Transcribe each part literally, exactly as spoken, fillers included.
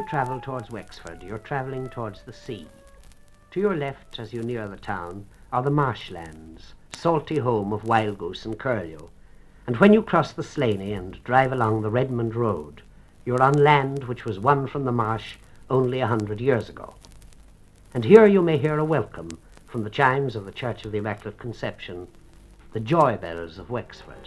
travel towards Wexford, you're travelling towards the sea. To your left, as you near the town, are the marshlands, salty home of wild goose and curlew. And when you cross the Slaney and drive along the Redmond Road, you're on land which was won from the marsh only a hundred years ago. And here you may hear a welcome from the chimes of the Church of the Immaculate Conception, the joy bells of Wexford.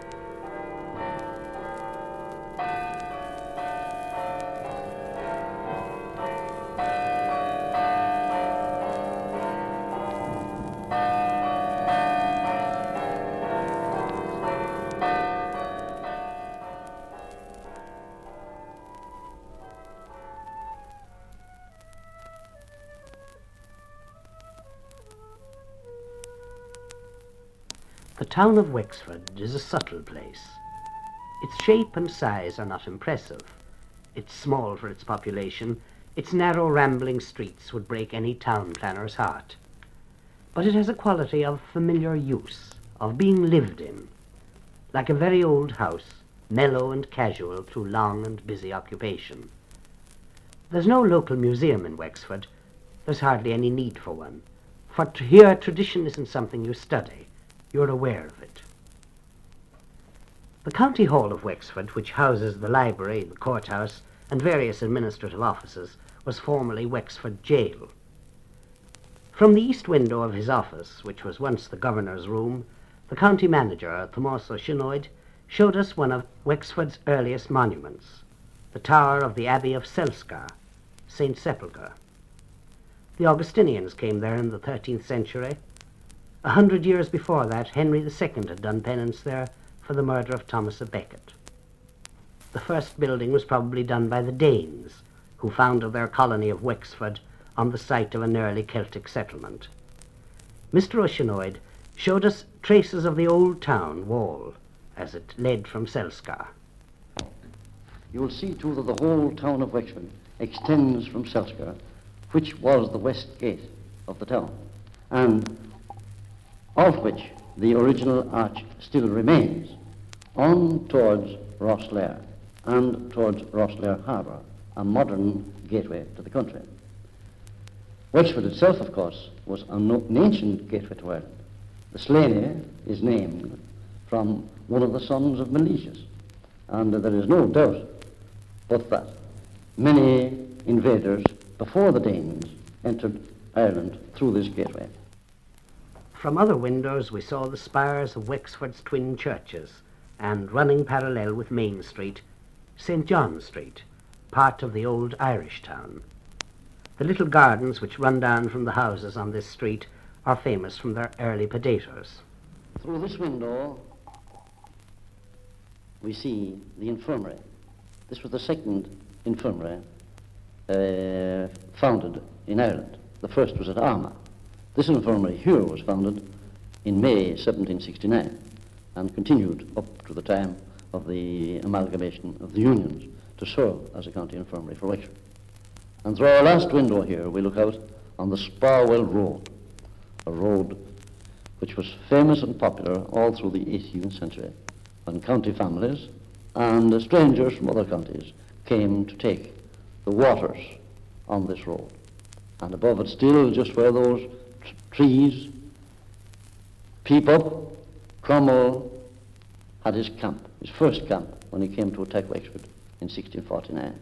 The town of Wexford is a subtle place. Its shape and size are not impressive. It's small for its population. Its narrow, rambling streets would break any town planner's heart. But it has a quality of familiar use, of being lived in, like a very old house, mellow and casual through long and busy occupation. There's no local museum in Wexford. There's hardly any need for one, for here tradition isn't something you study. You're aware of it. The County Hall of Wexford, which houses the library, the courthouse, and various administrative offices, was formerly Wexford Jail. From the east window of his office, which was once the governor's room, the county manager, Thomas O'Shinoid, showed us one of Wexford's earliest monuments, the tower of the Abbey of Selskar, Saint Sepulchre. The Augustinians came there in the thirteenth century. A hundred years before that, Henry the Second had done penance there for the murder of Thomas a Becket. The first building was probably done by the Danes, who founded their colony of Wexford on the site of an early Celtic settlement. Mister O'Shinoid showed us traces of the old town wall as it led from Selskar. You will see, too, that the whole town of Wexford extends from Selskar, which was the west gate of the town, and of which the original arch still remains, on towards Rosslare and towards Rosslare Harbour, a modern gateway to the country. Wexford itself, of course, was an, an ancient gateway to Ireland. The Slaney is named from one of the sons of Milesius, and there is no doubt but that many invaders before the Danes entered Ireland through this gateway. From other windows we saw the spires of Wexford's twin churches, and running parallel with Main Street, Saint John Street, part of the old Irish town. The little gardens which run down from the houses on this street are famous from their early predators. Through this window we see the infirmary. This was the second infirmary uh, founded in Ireland. The first was at Armagh. This infirmary here was founded in May seventeen sixty-nine and continued up to the time of the amalgamation of the unions to serve as a county infirmary for Wexford. And through our last window here we look out on the Sparwell Road, a road which was famous and popular all through the eighteenth century, when county families and strangers from other counties came to take the waters on this road. And above it still, just where those t- trees peep up, Cromwell had his camp, his first camp, when he came to attack Wexford in sixteen forty-nine.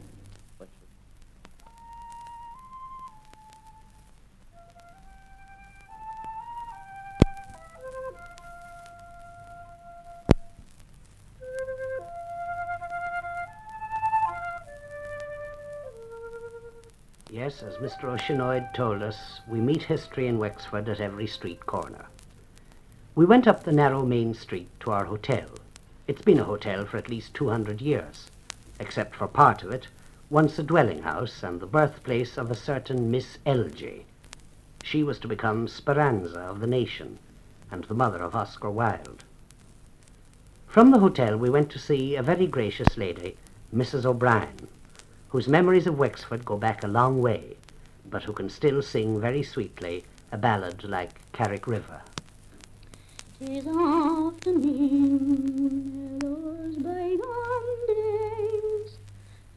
Yes, as Mister O'Shinoid told us, we meet history in Wexford at every street corner. We went up the narrow main street to our hotel. It's been a hotel for at least two hundred years, except for part of it, once a dwelling house and the birthplace of a certain Miss Elgee. She was to become Speranza of the nation and the mother of Oscar Wilde. From the hotel we went to see a very gracious lady, Missus O'Brien, whose memories of Wexford go back a long way, but who can still sing very sweetly a ballad like Carrick River. 'Tis often in those bygone days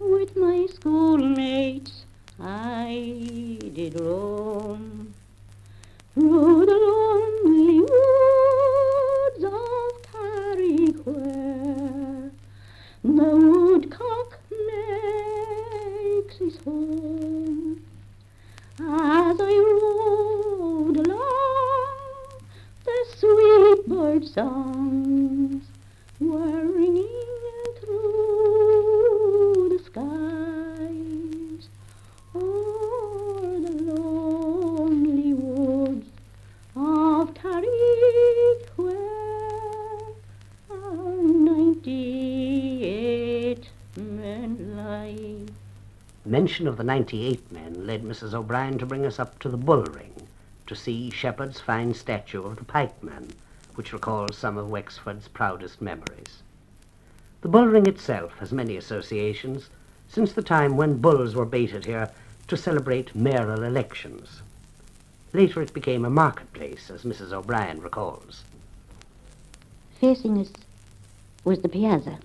with my schoolmates I did roam through the lonely woods of Carrick, where the woodcock makes his home. As I rode along, the sweet bird songs were ringing through the skies o'er the lonely woods of Carrick, where our ninety-eight men lie. Mention of the ninety-eight men led Missus O'Brien to bring us up to the Bull Ring to see Shepherd's fine statue of the pikeman, which recalls some of Wexford's proudest memories. The Bull Ring itself has many associations since the time when bulls were baited here to celebrate mayoral elections. Later it became a marketplace, as Missus O'Brien recalls. Facing us was the piazza.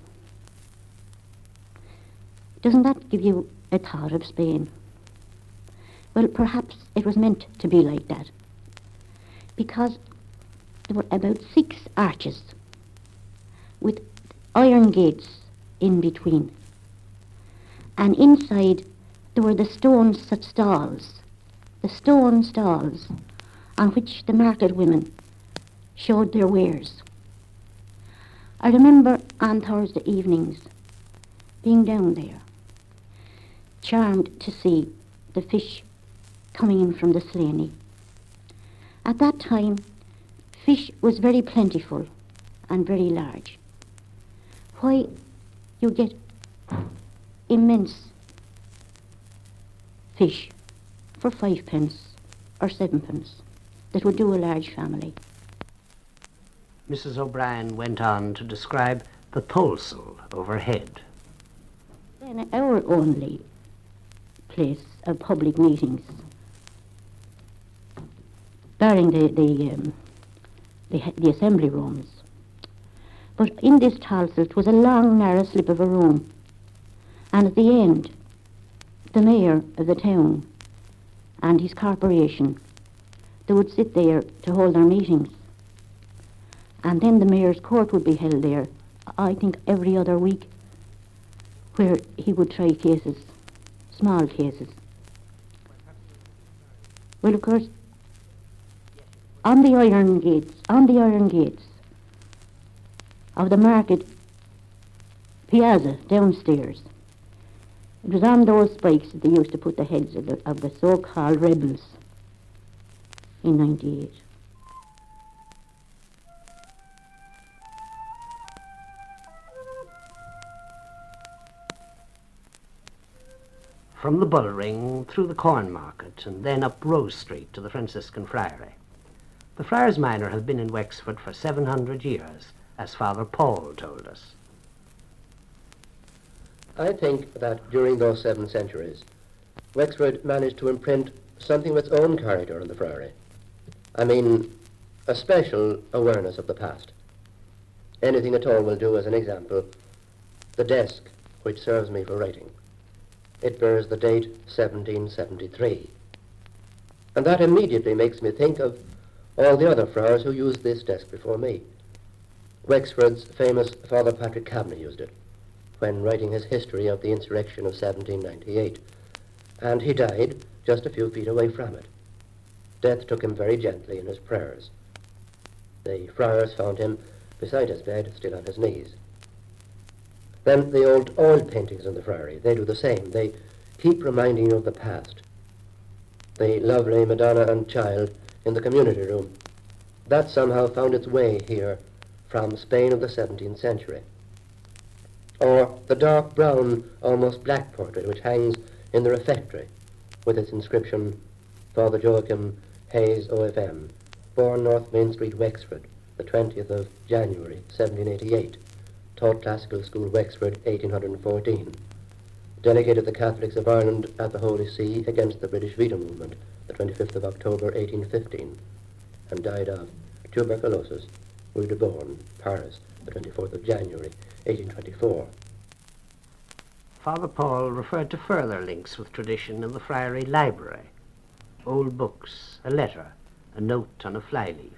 Doesn't that give you a thought of Spain? Well, perhaps it was meant to be like that, because there were about six arches with iron gates in between, and inside there were the stone stalls, the stone stalls on which the market women showed their wares. I remember on Thursday evenings being down there, charmed to see the fish coming in from the Slaney. At that time, fish was very plentiful and very large. Why, you get immense fish for five pence or seven pence that would do a large family. Missus O'Brien went on to describe the Tholsel overhead. Then our only place of public meetings, barring the the, um, the the assembly rooms. But in this Tholsel, it was a long, narrow slip of a room, and at the end, the mayor of the town and his corporation, they would sit there to hold their meetings, and then the mayor's court would be held there, I think every other week, where he would try cases, small cases. Well, of course, on the iron gates, on the iron gates of the market piazza downstairs, it was on those spikes that they used to put the heads of the, of the so-called rebels in ninety-eight. From the Bull Ring, through the Corn Market, and then up Rose Street to the Franciscan Friary. The Friars Minor have been in Wexford for seven hundred years, as Father Paul told us. I think that during those seven centuries, Wexford managed to imprint something of its own character on the Friary. I mean, a special awareness of the past. Anything at all will do. As an example, the desk which serves me for writing. It bears the date seventeen seventy-three. And that immediately makes me think of all the other friars who used this desk before me. Wexford's famous Father Patrick Kavanagh used it when writing his history of the insurrection of seventeen ninety-eight, and he died just a few feet away from it. Death took him very gently in his prayers. The friars found him beside his bed, still on his knees. Then the old oil paintings in the Friary, they do the same. They keep reminding you of the past. The lovely Madonna and Child in the community room, that somehow found its way here from Spain of the seventeenth century. Or the dark brown, almost black portrait which hangs in the refectory with its inscription, Father Joachim Hayes O F M, born North Main Street, Wexford, the twentieth of January, seventeen eighty-eight, taught classical school, Wexford, eighteen fourteen, delegated the Catholics of Ireland at the Holy See against the British Veto Movement, the twenty-fifth of October, eighteen fifteen, and died of tuberculosis, Rue de Born, Paris, the twenty-fourth of January, eighteen twenty-four. Father Paul referred to further links with tradition in the friary library. Old books, a letter, a note on a flyleaf.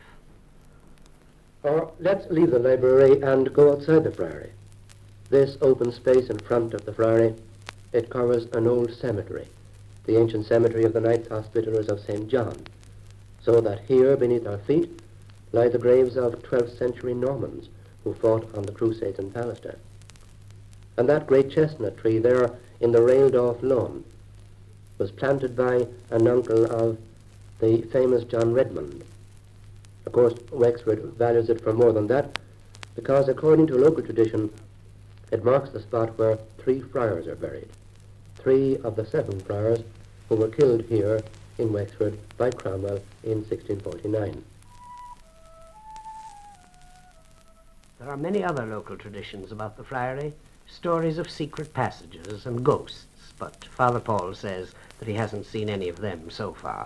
Or let's leave the library and go outside the friary. This open space in front of the friary, it covers an old cemetery, the ancient cemetery of the Knights Hospitallers of Saint John, so that here beneath our feet lie the graves of twelfth century Normans who fought on the Crusades in Palestine. And that great chestnut tree there in the railed-off lawn was planted by an uncle of the famous John Redmond. Of course, Wexford values it for more than that, because according to local tradition, it marks the spot where three friars are buried, three of the seven friars who were killed here in Wexford by Cromwell in sixteen forty-nine. There are many other local traditions about the friary, stories of secret passages and ghosts, but Father Paul says that he hasn't seen any of them so far.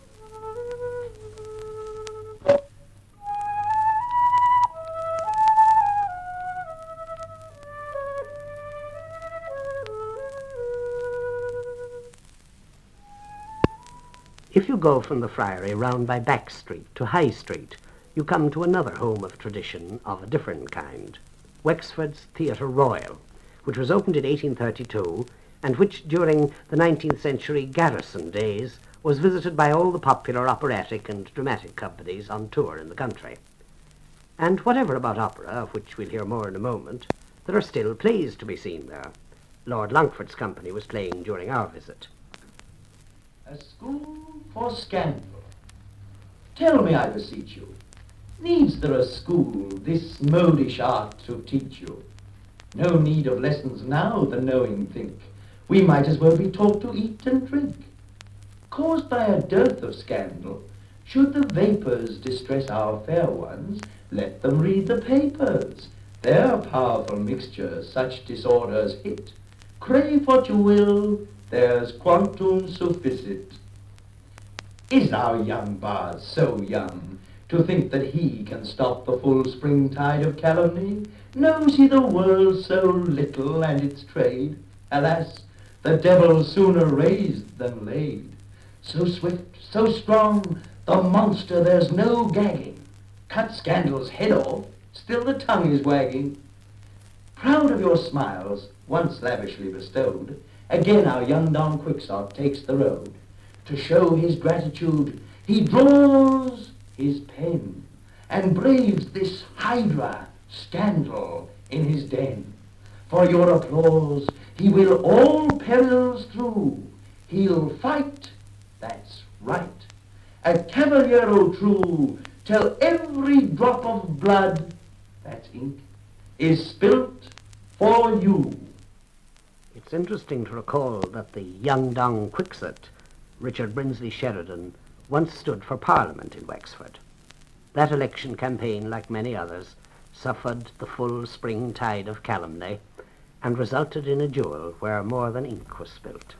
If you go from the friary round by Back Street to High Street, you come to another home of tradition of a different kind, Wexford's Theatre Royal, which was opened in eighteen thirty-two and which during the nineteenth century garrison days was visited by all the popular operatic and dramatic companies on tour in the country. And whatever about opera, of which we'll hear more in a moment, there are still plays to be seen there. Lord Longford's company was playing during our visit. A school for scandal. Tell me, I beseech you, needs there a school this modish art to teach you? No need of lessons now, the knowing think. We might as well be taught to eat and drink. Caused by a dearth of scandal, should the vapours distress our fair ones, let them read the papers. Their powerful mixture such disorders hit. Crave what you will, there's quantum sufficit. Is our young bard so young to think that he can stop the full spring tide of calumny? Knows he the world so little and its trade? Alas, the devil sooner raised than laid. So swift, so strong, the monster there's no gagging. Cut scandal's head off, still the tongue is wagging. Proud of your smiles, once lavishly bestowed, again our young Don Quixote takes the road. To show his gratitude, he draws his pen and braves this hydra, scandal, in his den. For your applause, he will all perils through. He'll fight, that's right, a cavaliero true, till every drop of blood, that's ink, is spilt for you. It's interesting to recall that the young Don Quixote, Richard Brinsley Sheridan, once stood for Parliament in Wexford. That election campaign, like many others, suffered the full spring tide of calumny and resulted in a duel where more than ink was spilt.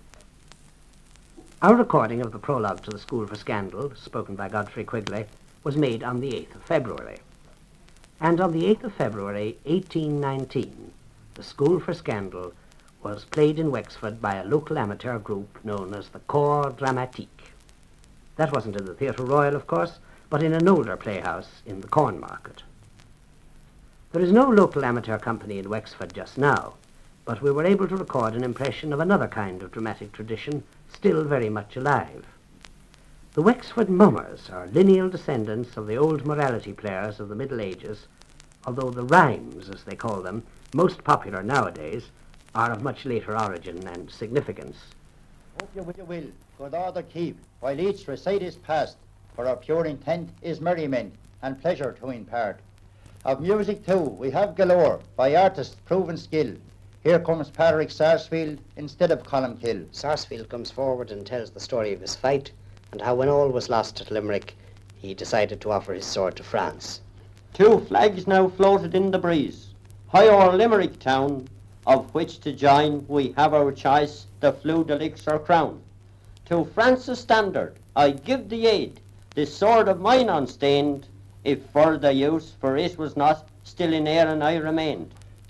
Our recording of the prologue to the School for Scandal, spoken by Godfrey Quigley, was made on the eighth of February. And on the eighth of February, eighteen nineteen, the School for Scandal was played in Wexford by a local amateur group known as the Corps Dramatique. That wasn't in the Theatre Royal, of course, but in an older playhouse in the Corn Market. There is no local amateur company in Wexford just now, but we were able to record an impression of another kind of dramatic tradition still very much alive. The Wexford Mummers are lineal descendants of the old morality players of the Middle Ages, although the rhymes, as they call them, most popular nowadays, are of much later origin and significance. Hope you will, you will, good order keep, while each recite is past, for our pure intent is merriment and pleasure to impart. Of music too we have galore, by artists proven skill. Here comes Patrick Sarsfield instead of Columkill. Sarsfield comes forward and tells the story of his fight, and how when all was lost at Limerick, he decided to offer his sword to France. Two flags now floated in the breeze, high o'er Limerick town, of which to join we have our choice, the flue de licks or crown. To France's standard I give the aid, this sword of mine unstained, if further use, for it was not, still in Erin I remained.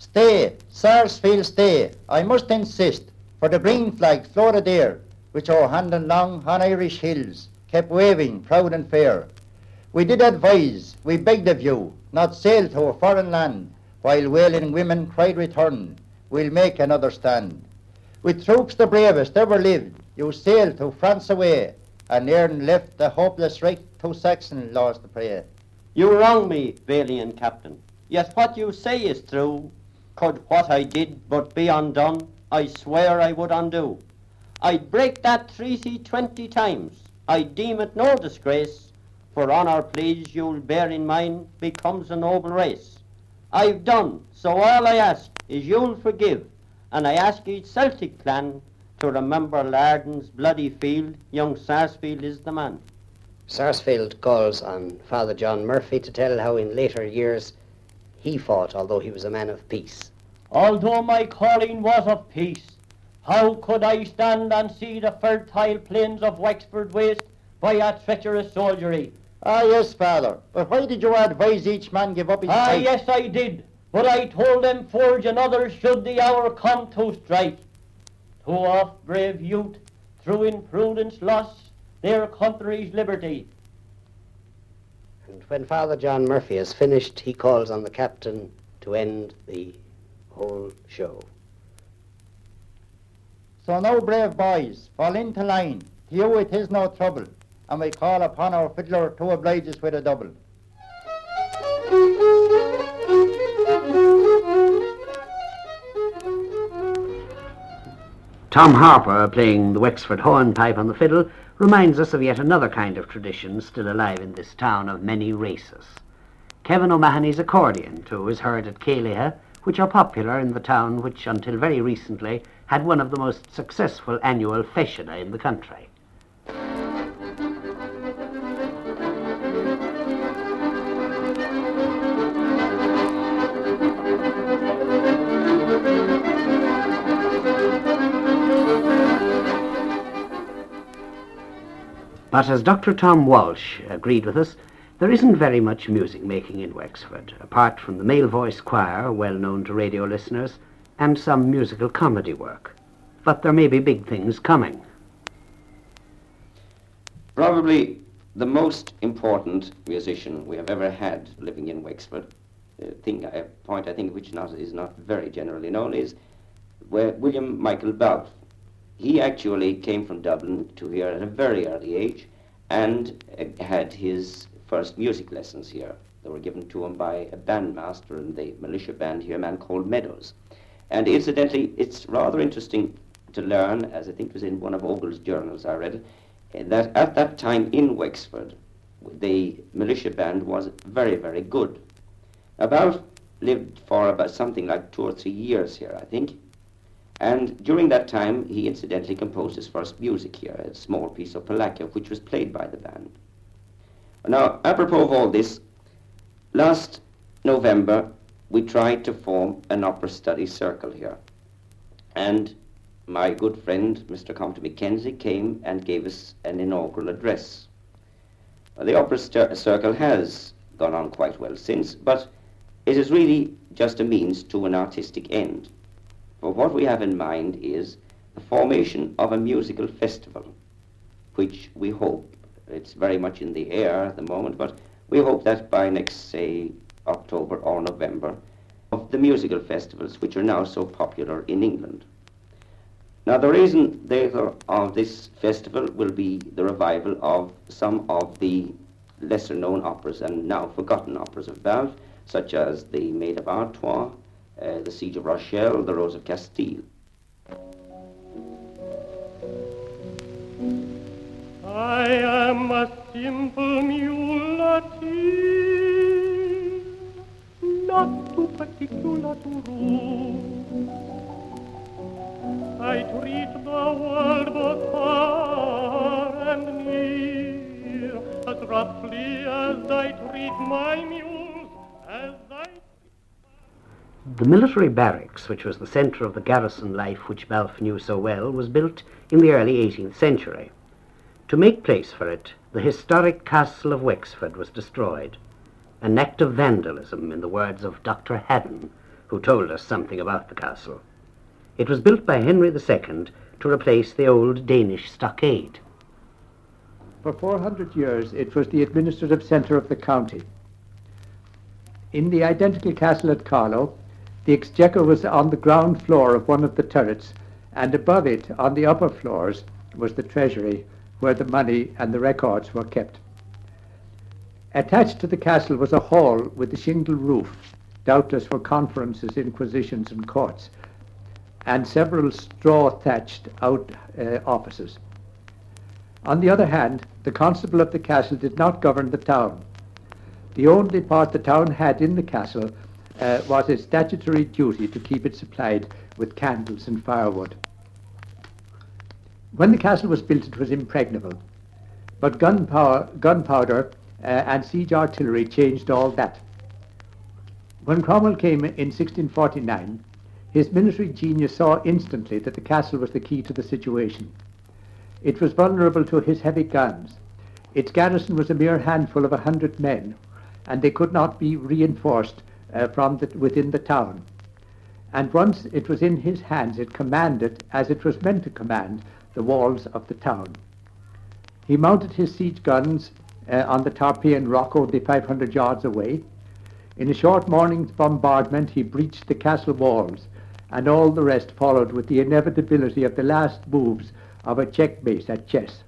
Stay, Sarsfield, stay. I must insist, for the green flag floated there, which our hand and long on Irish hills kept waving proud and fair. We did advise, we begged of you, not sail to a foreign land, while wailing women cried return, we'll make another stand. With troops the bravest ever lived, you sailed to France away, and Erin left the hopeless wreck to Saxon laws to pray. You wrong me, valiant captain, yet what you say is true. Could what I did but be undone, I swear I would undo. I'd break that treaty twenty times, I deem it no disgrace, for honour, please, you'll bear in mind, becomes a noble race. I've done, so all I ask is you'll forgive, and I ask each Celtic clan to remember Larden's bloody field, young Sarsfield is the man. Sarsfield calls on Father John Murphy to tell how in later years he fought, although he was a man of peace. Although my calling was of peace, how could I stand and see the fertile plains of Wexford waste by a treacherous soldiery? Ah, yes, Father, but why did you advise each man give up his Ah, fight? yes, I did, but I told them forge another should the hour come to strike. Too oft brave youth, through imprudence, lost their country's liberty. And when Father John Murphy has finished, he calls on the captain to end the whole show. So now, brave boys, fall into line. To you it is no trouble, and we call upon our fiddler to oblige us with a double. Tom Harper, playing the Wexford hornpipe on the fiddle, reminds us of yet another kind of tradition still alive in this town of many races. Kevin O'Mahony's accordion, too, is heard at Céilethe, which are popular in the town which, until very recently, had one of the most successful annual feisceanna in the country. But as Doctor Tom Walsh agreed with us, there isn't very much music making in Wexford, apart from the male voice choir, well known to radio listeners, and some musical comedy work. But there may be big things coming. Probably the most important musician we have ever had living in Wexford, a, thing, a point I think which not, is not very generally known, is where William Michael Balfe. He actually came from Dublin to here at a very early age and uh, had his first music lessons here. They were given to him by a bandmaster in the militia band here, a man called Meadows. And incidentally, it's rather interesting to learn, as I think it was in one of Ogle's journals I read, uh, that at that time in Wexford, the militia band was very, very good. Balfe lived for about something like two or three years here, I think. And during that time, he incidentally composed his first music here, a small piece of Palakia, which was played by the band. Now, apropos of all this, last November, we tried to form an opera study circle here. And my good friend, Mister Compton Mackenzie, came and gave us an inaugural address. Well, the opera circle has gone on quite well since, but it is really just a means to an artistic end. For what we have in mind is the formation of a musical festival, which we hope, it's very much in the air at the moment, but we hope that by next, say, October or November, of the musical festivals which are now so popular in England. Now, the reason therefore of this festival will be the revival of some of the lesser-known operas and now forgotten operas of Balfe, such as the Maid of Artois, Uh, the Siege of Rochelle, the Rose of Castile. I am a simple muleteer, not too particular to rule. I treat the world both far and near as roughly as I treat my mules, as I... The military barracks, which was the centre of the garrison life which Balfe knew so well, was built in the early eighteenth century. To make place for it, the historic castle of Wexford was destroyed, an act of vandalism, in the words of Doctor Haddon, who told us something about the castle. It was built by Henry the Second to replace the old Danish stockade. For four hundred years, it was the administrative centre of the county. In the identical castle at Carlow, the exchequer was on the ground floor of one of the turrets, and above it, on the upper floors, was the treasury, where the money and the records were kept. Attached to the castle was a hall with a shingle roof, doubtless for conferences, inquisitions, and courts, and several straw-thatched out uh, offices. On the other hand, the constable of the castle did not govern the town. The only part the town had in the castle uh, was its statutory duty to keep it supplied with candles and firewood. When the castle was built, it was impregnable, but gunpowder, gunpowder uh, and siege artillery changed all that. When Cromwell came in sixteen forty-nine, his military genius saw instantly that the castle was the key to the situation. It was vulnerable to his heavy guns. Its garrison was a mere handful of a hundred men, and they could not be reinforced uh, from the, within the town. And once it was in his hands, it commanded, as it was meant to command, the walls of the town. He mounted his siege guns uh, on the Tarpeian Rock only five hundred yards away. In a short morning's bombardment, he breached the castle walls, and all the rest followed with the inevitability of the last moves of a checkmate at chess.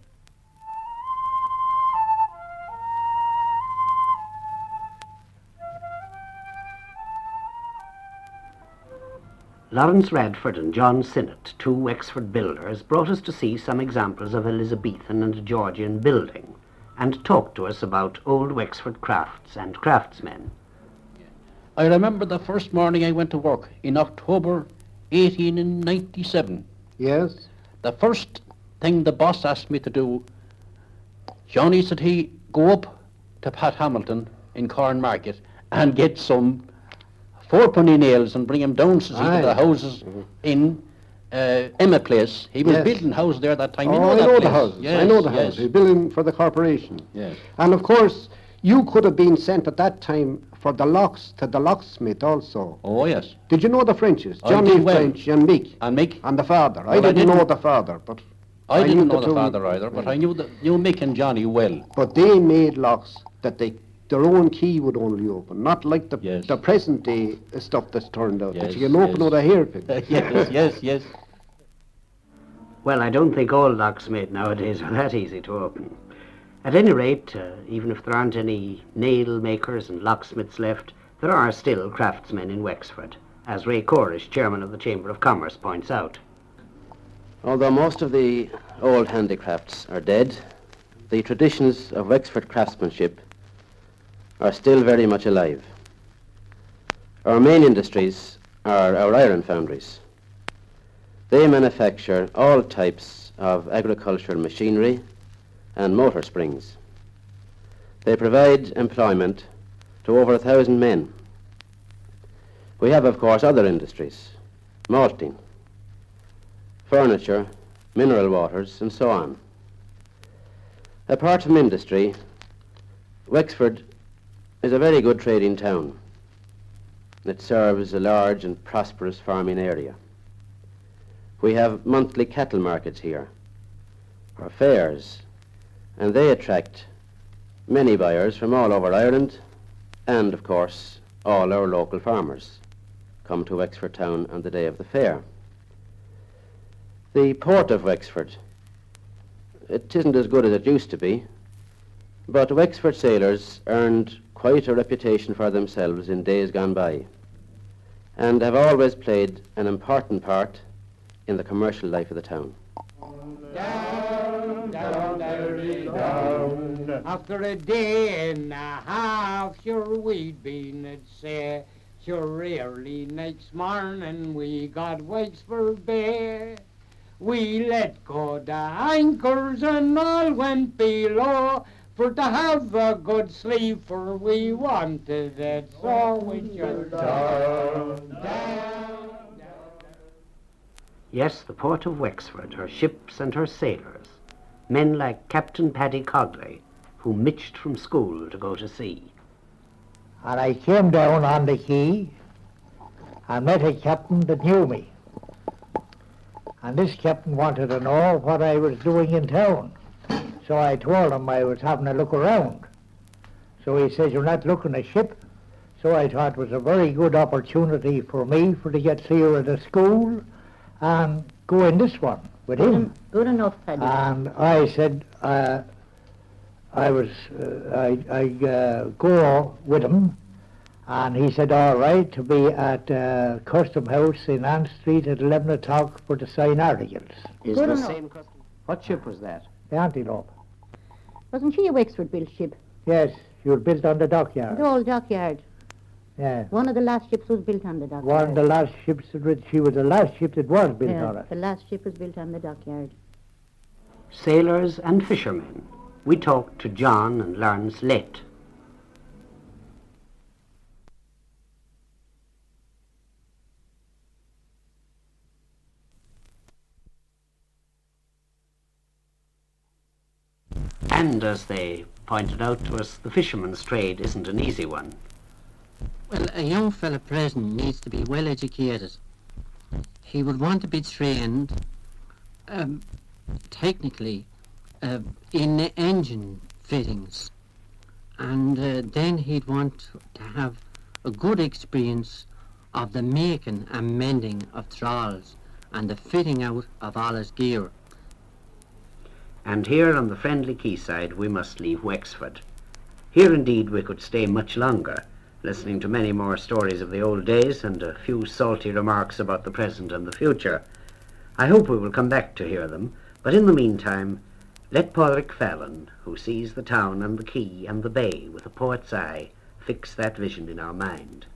Lawrence Radford and John Sinnott, two Wexford builders, brought us to see some examples of Elizabethan and Georgian building, and talked to us about old Wexford crafts and craftsmen. I remember the first morning I went to work in October eighteen ninety-seven. Yes? The first thing the boss asked me to do, Johnny, said he, go up to Pat Hamilton in Cornmarket and get some four-penny nails and bring them down to see to the houses mm-hmm. in uh, Emma Place. He was yes. building houses there that time. Oh, you know I that know place. the houses. Yes, I know the yes. houses. He's building for the corporation. Yes. And of course, you could have been sent at that time for the locks to the locksmith also. Oh, yes. Did you know the Frenches? I Johnny did well. French and Mick. And Mick. And the father. Well, I, didn't I didn't know the father, but I, I didn't know the the father either, but I knew the, knew Mick and Johnny well. But they made locks that they their own key would only open, not like the yes. the present day stuff that's turned out, yes, that you can open yes. with a hairpin. yes, yes, yes. Well, I don't think all locks made nowadays are that easy to open. At any rate, uh, even if there aren't any nail makers and locksmiths left, there are still craftsmen in Wexford, as Ray Corish, chairman of the Chamber of Commerce, points out. Although most of the old handicrafts are dead, the traditions of Wexford craftsmanship are still very much alive. Our main industries are our iron foundries. They manufacture all types of agricultural machinery and motor springs. They provide employment to over a thousand men. We have, of course, other industries, malting, furniture, mineral waters, and so on. Apart from industry, Wexford is a very good trading town. It serves a large and prosperous farming area. We have monthly cattle markets here, or fairs, and they attract many buyers from all over Ireland, and of course all our local farmers come to Wexford town on the day of the fair. The port of Wexford, it isn't as good as it used to be, but Wexford sailors earned quite a reputation for themselves in days gone by, and have always played an important part in the commercial life of the town. Down, down, Derry, down. After a day and a half, sure we'd been at sea. Sure early next morning we got Wexford Bay. We let go the anchors and all went below, for to have a good sleep, for we wanted it so we just down, down, down. Yes, the port of Wexford, her ships and her sailors, men like Captain Paddy Cogley, who mitched from school to go to sea. And I came down on the quay, and met a captain that knew me. And this captain wanted to know what I was doing in town. So I told him I was having a look around. So he says, you're not looking a ship? So I thought it was a very good opportunity for me for to get clear of the school and go in this one with Good, him. en- good enough, Paddy. And I said, uh, I was, uh, I, I uh, go with him, and he said, all right, to be at uh, Custom House in Ann Street at eleven o'clock for to sign articles. Is Good the enough. same custom? What ship was that? The Antelope. Wasn't she a Wexford-built ship? Yes, she was built on the dockyard. The old dockyard. Yeah. One of the last ships was built on the dockyard. One of the last ships, that, she was the last ship that was built yeah, on it. the last ship was built on the dockyard. Sailors and fishermen. We talked to John and Lawrence Lett. And as they pointed out to us, the fisherman's trade isn't an easy one. Well, a young fella present needs to be well educated. He would want to be trained um, technically uh, in the engine fittings, and uh, then he'd want to have a good experience of the making and mending of trawls and the fitting out of all his gear. And here on the friendly quayside we must leave Wexford. Here indeed we could stay much longer, listening to many more stories of the old days and a few salty remarks about the present and the future. I hope we will come back to hear them, but in the meantime, let Pádraig Fallon, who sees the town and the quay and the bay with a poet's eye, fix that vision in our mind.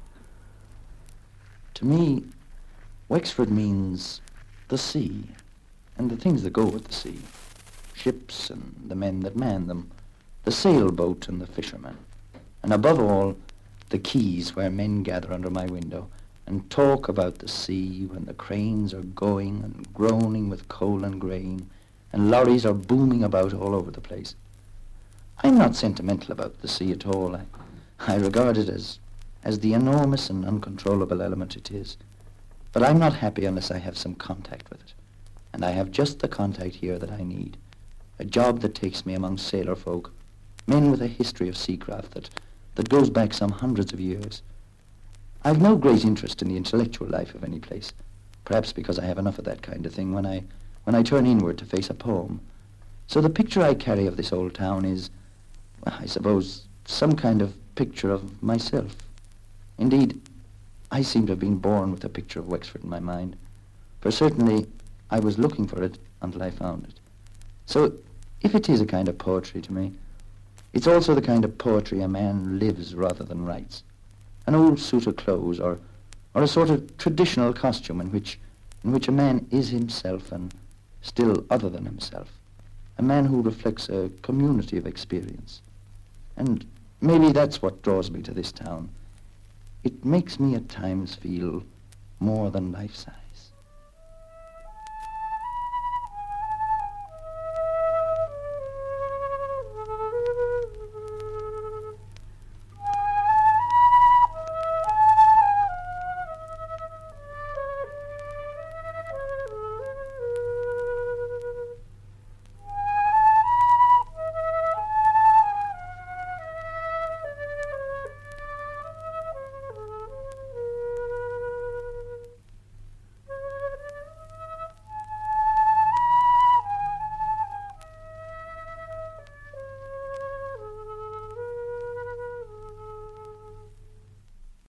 To me, Wexford means the sea, and the things that go with the sea. Ships and the men that man them, the sailboat and the fishermen, and above all, the quays where men gather under my window and talk about the sea when the cranes are going and groaning with coal and grain, and lorries are booming about all over the place. I'm not sentimental about the sea at all. I, I regard it as, as the enormous and uncontrollable element it is. But I'm not happy unless I have some contact with it. And I have just the contact here that I need. A job that takes me among sailor folk, men with a history of seacraft that, that goes back some hundreds of years. I've no great interest in the intellectual life of any place, perhaps because I have enough of that kind of thing when I, when I turn inward to face a poem. So the picture I carry of this old town is, I suppose, some kind of picture of myself. Indeed, I seem to have been born with a picture of Wexford in my mind, for certainly I was looking for it until I found it. So if it is a kind of poetry to me, it's also the kind of poetry a man lives rather than writes. An old suit of clothes, or, or a sort of traditional costume in which, in which a man is himself and still other than himself. A man who reflects a community of experience. And maybe that's what draws me to this town. It makes me at times feel more than life-size.